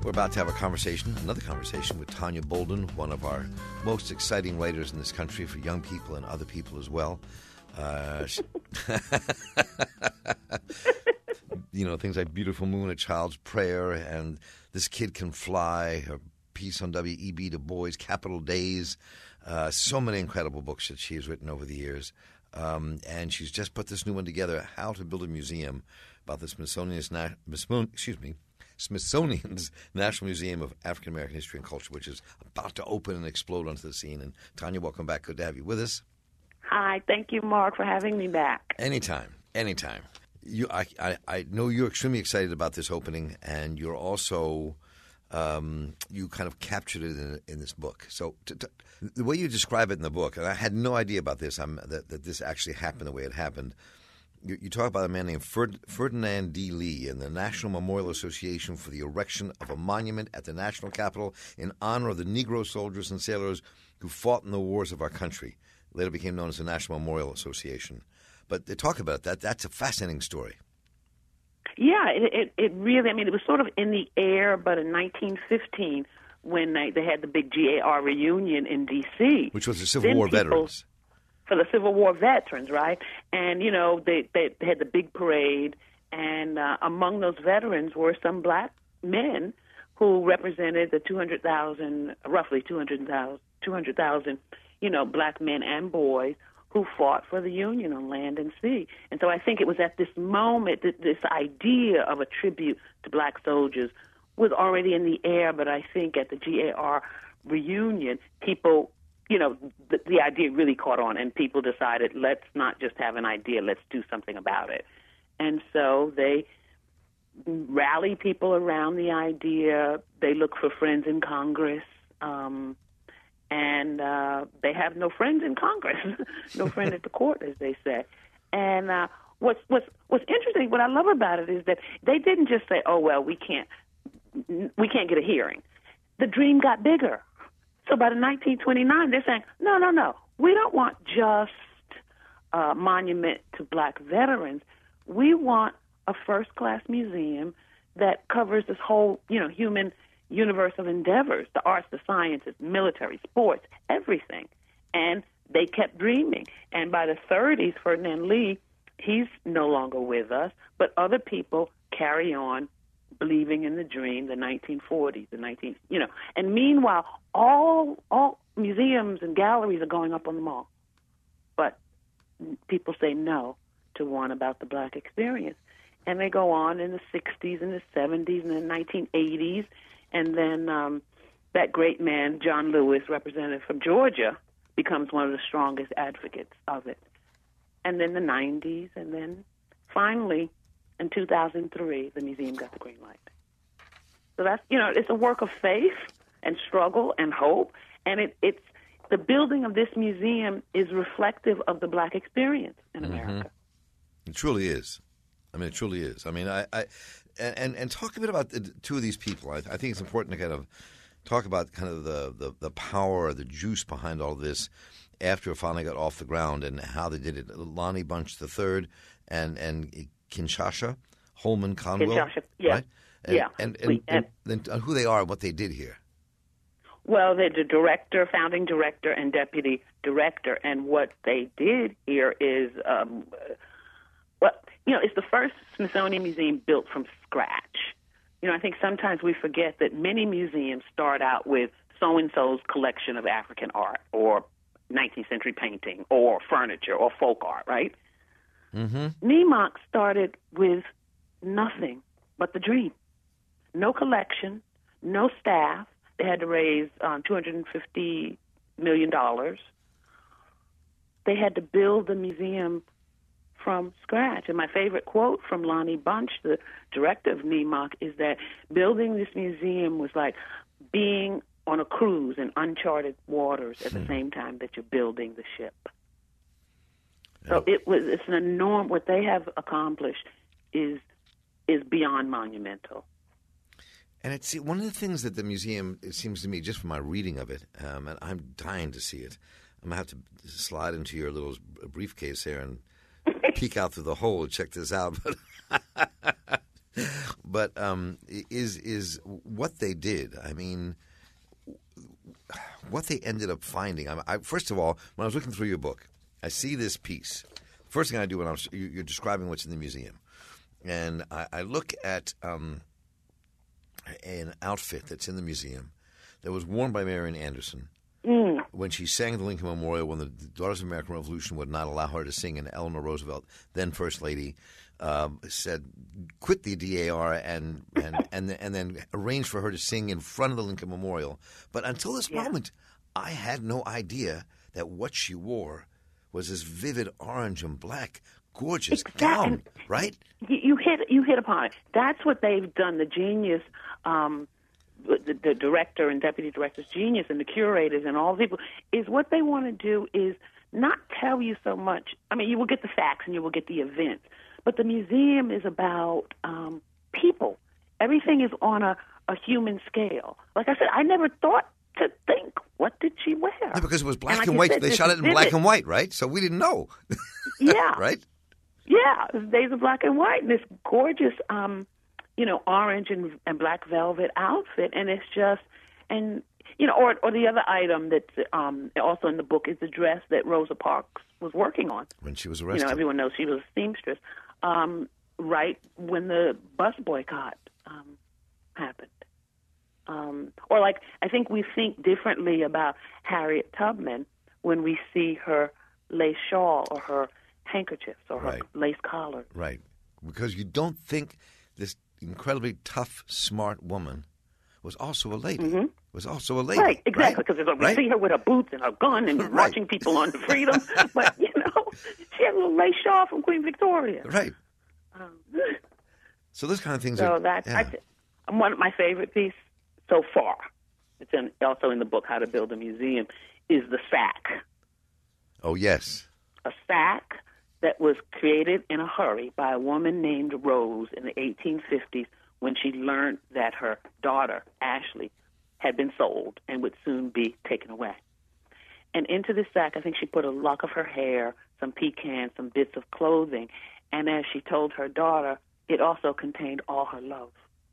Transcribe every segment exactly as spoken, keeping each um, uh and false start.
We're about to have a conversation, another conversation with Tanya Bolden, one of our most exciting writers in this country for young people and other people as well. Uh, she, you know, things like Beautiful Moon, A Child's Prayer, and This Kid Can Fly, her piece on W E B Du Bois, Capital Days. Uh, so many incredible books that she has written over the years. Um, and she's just put this new one together, How to Build a Museum, about the Smithsonian's, na- excuse me, Smithsonian's National Museum of African American History and Culture, which is about to open and explode onto the scene. And Tanya, welcome back. Good to have you with us. Hi, thank you, Mark, for having me back. Anytime, anytime. You, I, I, I know you're extremely excited about this opening, and you're also, um, you kind of captured it in, in this book. So to, to, the way you describe it in the book, and I had no idea about this, I'm, that, that this actually happened the way it happened. You, you talk about a man named Ferd, Ferdinand D. Lee and the National Memorial Association for the erection of a monument at the National Capitol in honor of the Negro soldiers and sailors who fought in the wars of our country. Later became known as the National Memorial Association. But they talk about that. That's a fascinating story. Yeah, it, it, it really, I mean, it was sort of in the air, but in nineteen fifteen, when they, they had the big G A R reunion in D C Which was the Civil War people, veterans. For the Civil War veterans, right? And, you know, they, they, they had the big parade, and uh, among those veterans were some black men who represented the two hundred thousand, roughly two hundred thousand, two hundred thousand, you know, black men and boys who fought for the Union on land and sea. And so I think it was at this moment that this idea of a tribute to black soldiers was already in the air, but I think at the G A R reunion, people, you know, the, the idea really caught on, and people decided, let's not just have an idea, let's do something about it. And so they rally people around the idea. They look for friends in Congress, um, and uh, they have no friends in Congress, no friend at the court, as they say. And uh, what's what's what's interesting, what I love about it is that they didn't just say, "Oh well, we can't we can't get a hearing." The dream got bigger. So by the nineteen twenty-nine, they're saying, "No, no, no, we don't want just a monument to black veterans. We want a first-class museum that covers this whole, you know, human universe of endeavors, the arts, the sciences, military, sports, everything." And they kept dreaming. And by the thirties, Ferdinand Lee, he's no longer with us, but other people carry on believing in the dream, the nineteen forties, the nineteen, you know. And meanwhile, all all museums and galleries are going up on the mall. But people say no to one about the black experience. And they go on in the sixties and the seventies and the nineteen eighties. And then um, that great man, John Lewis, representative from Georgia, becomes one of the strongest advocates of it. And then the nineties, and then finally, in two thousand three, the museum got the green light. So that's, you know, it's a work of faith and struggle and hope. And it, it's the building of this museum is reflective of the black experience in mm-hmm. America. It truly is. I mean, it truly is. I mean, I, I and and talk a bit about the two of these people. I, I think it's important to kind of talk about kind of the, the, the power, the juice behind all this after it finally got off the ground and how they did it. Lonnie Bunch the third and and Kinshasa Holman Conwell, Kinshasa, yeah, right? And, yeah. And, and, we, and, and, and who they are and what they did here. Well, they're the director, founding director, and deputy director. And what they did here is, um, well, you know, it's the first Smithsonian Museum built from scratch. You know, I think sometimes we forget that many museums start out with so-and-so's collection of African art or nineteenth century painting or furniture or folk art, right? Mm-hmm. Nemox started with nothing but the dream. No collection, no staff. They had to raise um, two hundred fifty million dollars. They had to build the museum from scratch. And my favorite quote from Lonnie Bunch, the director of Nemox, is that building this museum was like being on a cruise in uncharted waters at the same time that you're building the ship. So it was it's an enormous, what they have accomplished is is beyond monumental. And it's one of the things that the museum, it seems to me, just from my reading of it, um, and I'm dying to see it. I'm going to have to slide into your little briefcase here and peek out through the hole and check this out. But But um, is is what they did? I mean, what they ended up finding. I, I, first of all, when I was looking through your book, I see this piece. First thing I do when I'm you're describing what's in the museum, and I, I look at um, an outfit that's in the museum that was worn by Marian Anderson. Mm. When she sang at the Lincoln Memorial, when the Daughters of the American Revolution would not allow her to sing, and Eleanor Roosevelt, then First Lady, um, said, "Quit the D A R and and and and then arranged for her to sing in front of the Lincoln Memorial." But until this yeah. moment, I had no idea that what she wore was this vivid orange and black, gorgeous exactly. gown. Right? You hit you hit upon it. That's what they've done. The genius. Um, The, the director and deputy director's genius and the curators and all the people is what they want to do is not tell you so much. I mean, you will get the facts and you will get the events, but the museum is about um, people. Everything is on a, a human scale. Like I said, I never thought to think, what did she wear? Yeah, because it was black and, like and white. Said, they shot it in vivid. black and white, right? So we didn't know. Yeah. Right? Yeah. It was days of black and white. And this gorgeous um you know, orange and, and black velvet outfit, and it's just, and you know, or or the other item that's um, also in the book is the dress that Rosa Parks was working on when she was arrested. You know, everyone knows she was a seamstress. Um, right when the bus boycott um, happened, um, or like I think we think differently about Harriet Tubman when we see her lace shawl or her handkerchiefs or her right. lace collar. Right, because you don't think this incredibly tough, smart woman was also a lady. Mm-hmm. Was also a lady. Right, exactly, because right? we right? see her with her boots and her gun and right. marching people on to freedom. But, you know, she had a little lace shawl from Queen Victoria. Right. Um, so those kind of things so are... So that's yeah. one of my favorite pieces so far. It's in, also in the book, How to Build a Museum, is the sack. Oh, yes. A sack that was created in a hurry by a woman named Rose in the eighteen fifties when she learned that her daughter, Ashley, had been sold and would soon be taken away. And into this sack, I think she put a lock of her hair, some pecans, some bits of clothing, and as she told her daughter, it also contained all her love.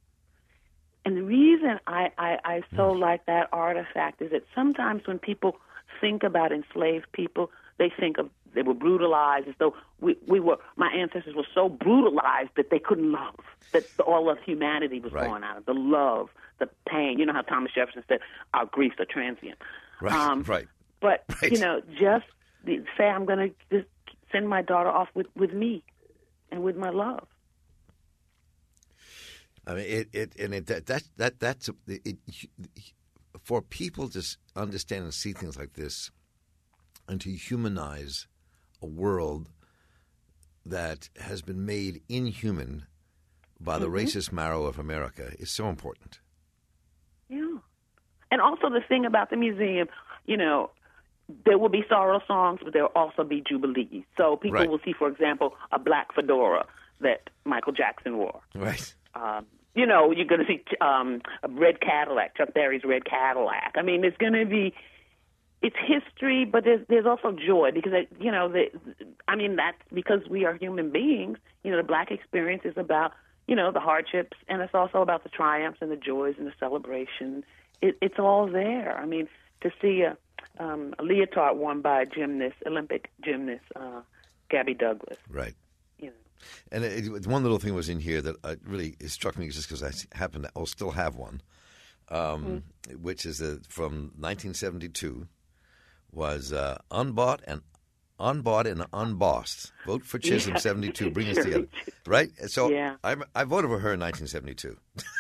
And the reason I, I, I so like that artifact is that sometimes when people think about enslaved people, they think of they were brutalized as though we, we were, my ancestors were so brutalized that they couldn't love, that all of humanity was right. gone out of the love, the pain. You know how Thomas Jefferson said, our griefs are transient. Right, um, right. But, right. you know, just say I'm going to just send my daughter off with, with me and with my love. I mean, it, it and it, that, that, that, that's, it, it, for people to understand and see things like this and to humanize a world that has been made inhuman by the mm-hmm. racist marrow of America is so important. Yeah. And also the thing about the museum, you know, there will be sorrow songs, but there will also be jubilees. So people right. will see, for example, a black fedora that Michael Jackson wore. Right. Um, you know, you're going to see um, a red Cadillac, Chuck Berry's red Cadillac. I mean, it's going to be... It's history, but there's there's also joy because you know the, I mean that's because we are human beings. You know the black experience is about you know the hardships, and it's also about the triumphs and the joys and the celebration. It, it's all there. I mean to see a, um, a leotard worn by a gymnast, Olympic gymnast, uh, Gabby Douglas. Right. You know. And it, one little thing was in here that uh, really struck me just because I happen to I'll still have one, um, mm. which is a, from nineteen seventy-two. Was uh, unbought and unbought and unbossed. Vote for Chisholm, yeah. seventy-two. Bring us together, right? So yeah. I, I voted for her in nineteen seventy-two.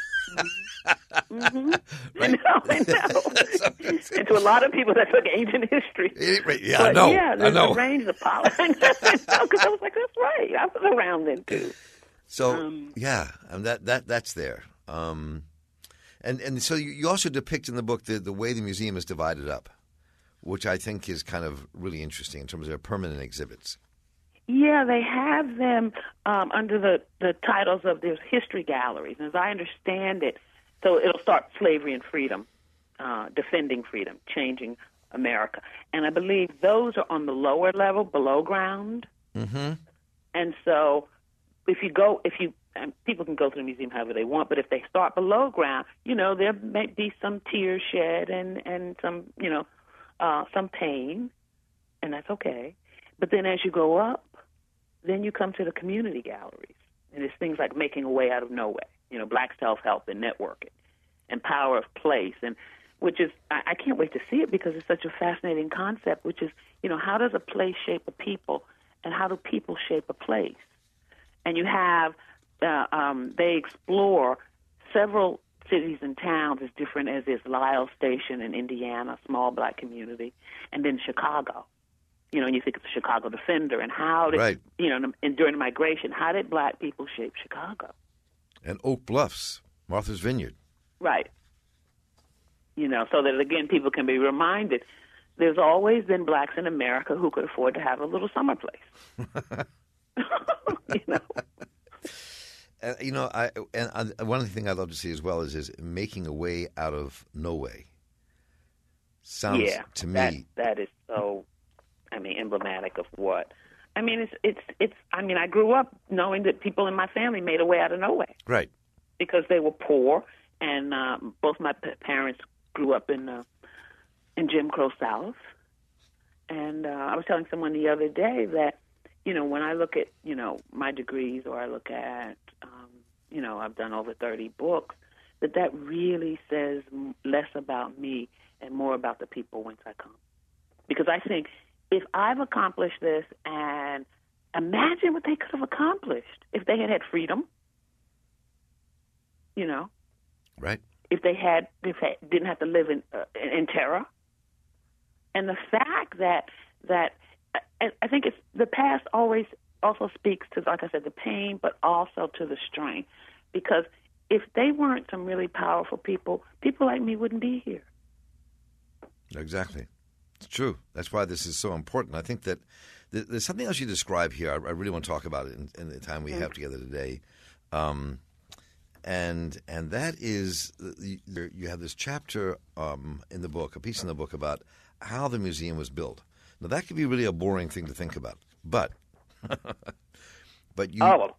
Mm-hmm. Right? I know, I know. And to a lot of people, that's like ancient history. It, yeah, but I know. Yeah, there's I know. a range of politics. I know, because I was like, that's right. I was around then too. So um, yeah, and that that that's there. Um, and and so you, you also depict in the book the the way the museum is divided up, which I think is kind of really interesting in terms of their permanent exhibits. Yeah, they have them um, under the, the titles of their history galleries. And as I understand it, so it'll start Slavery and Freedom, uh, Defending Freedom, Changing America. And I believe those are on the lower level, below ground. Mm-hmm. And so if you go, if you and people can go to the museum however they want, but if they start below ground, you know, there may be some tears shed and, and some, you know, uh, some pain, and that's okay. But then as you go up, then you come to the community galleries. And it's things like Making a Way Out of Nowhere, you know, Black Self-Help and Networking, and Power of Place, and which is, I, I can't wait to see it because it's such a fascinating concept, which is, you know, how does a place shape a people, and how do people shape a place? And you have, uh, um, they explore several cities and towns as different as is Lyle Station in Indiana, small black community, and then Chicago. You know, and you think of the Chicago Defender, and how did, right. you know, and during the migration, how did black people shape Chicago? And Oak Bluffs, Martha's Vineyard. Right. You know, so that, again, people can be reminded there's always been blacks in America who could afford to have a little summer place. you know. Uh, you know, I and I, one of the things I love to see as well is is making a way out of no way. Sounds yeah, to me that, that is so. I mean, emblematic of what. I mean, it's it's it's. I mean, I grew up knowing that people in my family made a way out of no way. Right. Because they were poor, and um, both my p- parents grew up in uh, in Jim Crow South. And uh, I was telling someone the other day that, you know, when I look at, you know, my degrees, or I look at, um, you know, I've done over thirty books, that that really says less about me and more about the people whence I come. Because I think if I've accomplished this, and imagine what they could have accomplished if they had had freedom, you know. Right. If they had, if they didn't have to live in uh, in terror. And the fact that that I, I think it's the past always also speaks to, like I said, the pain, but also to the strength. Because if they weren't some really powerful people, people like me wouldn't be here. Exactly. It's true. That's why this is so important. I think that th- there's something else you describe here. I, I really want to talk about it in, in the time we mm-hmm. have together today. Um, and and that is, you, you have this chapter um, in the book, a piece in the book about how the museum was built. Now, that could be really a boring thing to think about, but but you, oh.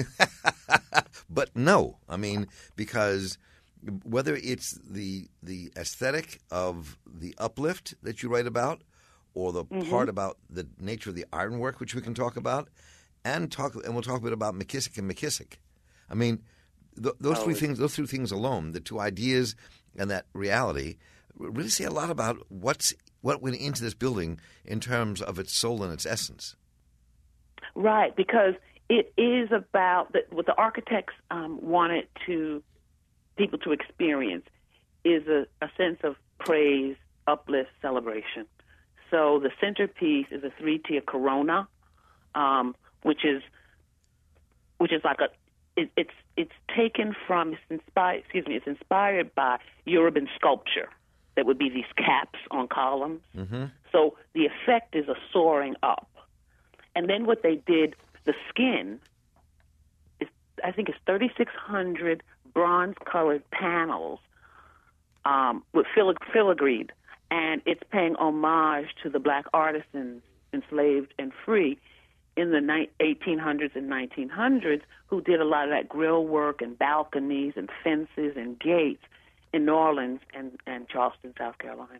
but no, I mean, because whether it's the the aesthetic of the uplift that you write about, or the mm-hmm. part about the nature of the ironwork, which we can talk about, and talk and we'll talk a bit about McKissick and McKissick. I mean, th- those oh. three things, those three things alone, the two ideas and that reality, really say a lot about what's what went into this building in terms of its soul and its essence. Right, because it is about the, what the architects um, wanted to people to experience is a, a sense of praise, uplift, celebration. So the centerpiece is a three-tier corona, um, which is which is like a it, it's it's taken from it's inspired excuse me it's inspired by Yoruban sculpture. That would be these caps on columns. Mm-hmm. So the effect is a soaring up. And then what they did, the skin, is I think it's thirty-six hundred bronze-colored panels um, with filig- filigreed, and it's paying homage to the black artisans enslaved and free in the ni- eighteen hundreds and nineteen hundreds who did a lot of that grill work and balconies and fences and gates in New Orleans and, and Charleston, South Carolina.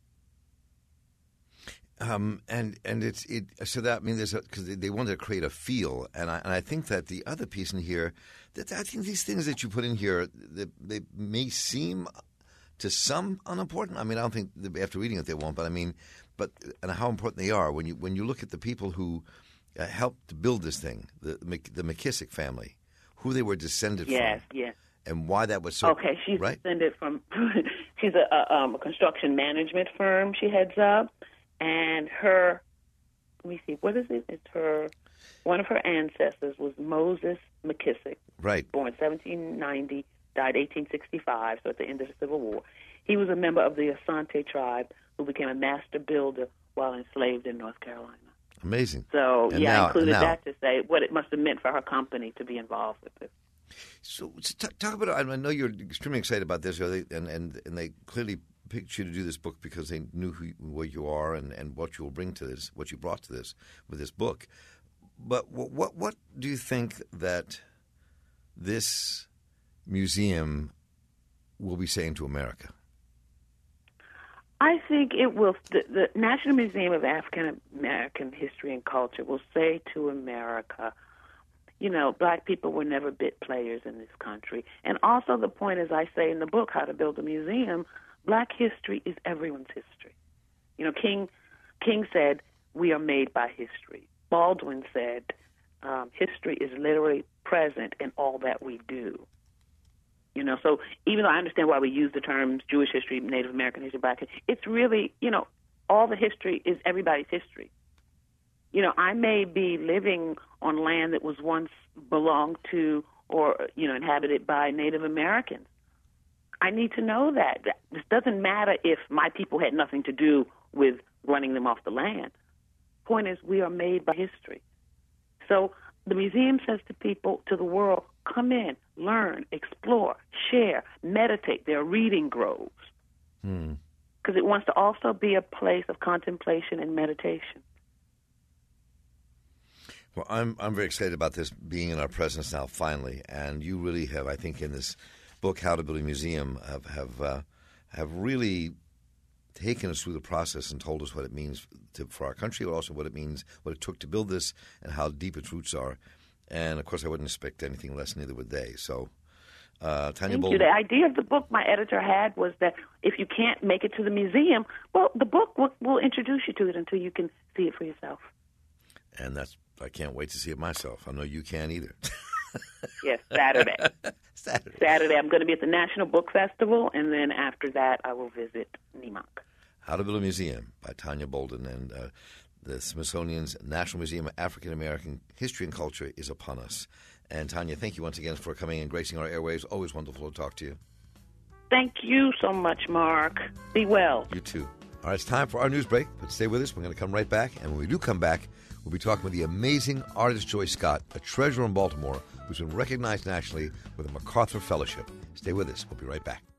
Um, and and it's it so that I mean there's because they, they wanted to create a feel, and I and I think that the other piece in here that I think these things that you put in here they, they may seem to some unimportant. I mean I don't think after reading it they won't, but I mean but and how important they are when you when you look at the people who uh, helped to build this thing, the the McKissick family, who they were descended yes, from. Yes, yes. And why that was so okay. She's right? descended from. she's a, a, um, a construction management firm. She heads up, and her. Let me see. What is it? It's her. One of her ancestors was Moses McKissick. Right. Born seventeen ninety, died eighteen sixty-five. So at the end of the Civil War, he was a member of the Asante tribe who became a master builder while enslaved in North Carolina. Amazing. So and yeah, now, I included now, that to say what it must have meant for her company to be involved with this. So, so talk, talk about. I know you're extremely excited about this, and and and they clearly picked you to do this book because they knew who what you are and, and what you will bring to this, what you brought to this with this book. But what what, what do you think that this museum will be saying to America? I think it will. The, the National Museum of African American History and Culture will say to America, you know, black people were never bit players in this country. And also the point, as I say in the book, How to Build a Museum, black history is everyone's history. You know, King King said, we are made by history. Baldwin said, um, history is literally present in all that we do. You know, so even though I understand why we use the terms Jewish history, Native American history, black history, it's really, you know, all the history is everybody's history. You know, I may be living on land that was once belonged to or, you know, inhabited by Native Americans. I need to know that. This doesn't matter if my people had nothing to do with running them off the land. Point is, we are made by history. So the museum says to people, to the world, come in, learn, explore, share, meditate. There are reading groves. Hmm. Because it wants to also be a place of contemplation and meditation. Well, I'm I'm very excited about this being in our presence now, finally. And you really have, I think, in this book, How to Build a Museum, have have, uh, have really taken us through the process and told us what it means to, for our country, but also what it means, what it took to build this, and how deep its roots are. And, of course, I wouldn't expect anything less, neither would they. So, uh, Tanya Thank Bolden. you. The idea of the book my editor had was that if you can't make it to the museum, well, the book will, will introduce you to it until you can see it for yourself. And that's, I can't wait to see it myself. I know you can't either. Yes, Saturday. Saturday. Saturday, I'm going to be at the National Book Festival, and then after that, I will visit Nemak. How to Build a Museum by Tanya Bolden. And uh, the Smithsonian's National Museum of African American History and Culture is upon us. And Tanya, thank you once again for coming and gracing our airwaves. Always wonderful to talk to you. Thank you so much, Mark. Be well. You too. All right, it's time for our news break, but stay with us. We're going to come right back. And when we do come back, we'll be talking with the amazing artist Joyce Scott, a treasure in Baltimore, who's been recognized nationally with a MacArthur Fellowship. Stay with us. We'll be right back.